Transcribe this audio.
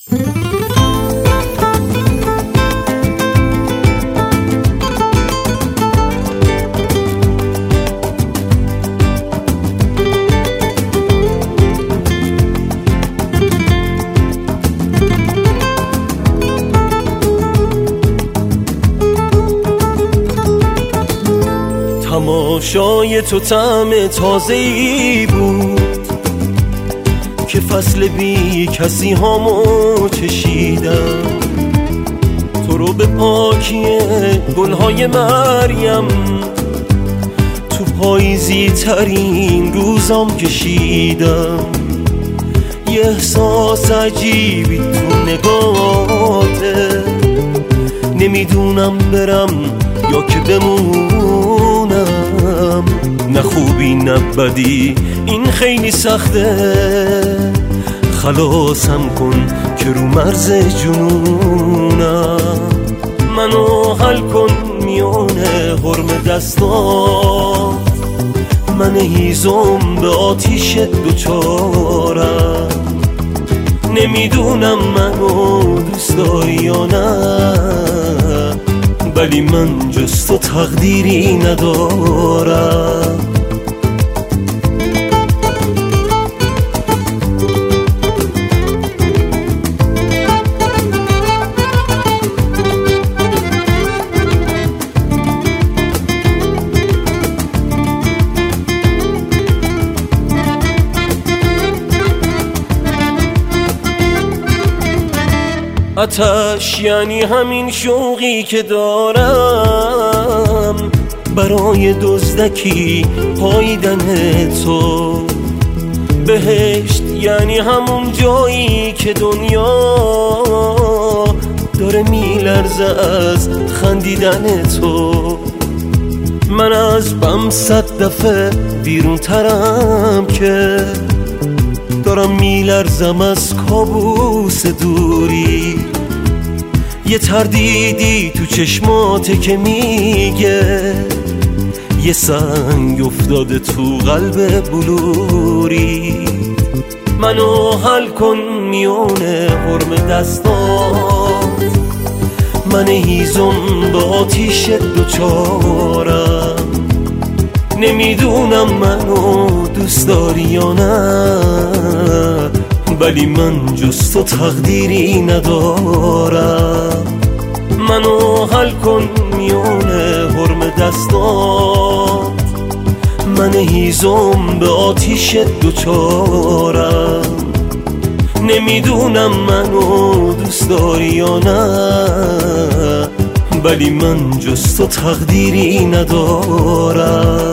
تماشای تو طعم تازه‌ای بود که فصل بی کسی هامو چشیدم. تو رو به پاکی گلهای مریم تو پاییزی ترین روزام کشیدم. یه احساس عجیبی تو نگاهته، نمیدونم برم یا که بمونم. نه خوبی نه بدی این خیلی سخته، خلاصم کن که رو مرز جنونم. منو حل کن میونه حرم دستات، من هیزم به آتیش دوچارم. نمیدونم منو دوست داری یا نه، ولی من جز تو تقدیری ندارم. آتش یعنی همین شوقی که دارم برای دزدکی پاییدن تو. بهشت یعنی همون جایی که دنیا داره میلرزه از خندیدن تو. من از بم 100 دفعه بیرون ترم که دارم میلرزم از کابوس دوری. یه تردیدی تو چشماته که میگه یه سنگ افتاده تو قلب بلوری. منو حل کن میونه حرم دستات، من هیزم به آتیش دوچارم. نمیدونم منو دوست داری یا نه، ولی من جز تو تقدیری ندارم. منو حل کن میونه حرم دستات، من هیزم به آتیش دوچارم. نمیدونم منو دوست داری یا نه، ولی من جز تو تقدیری ندارم.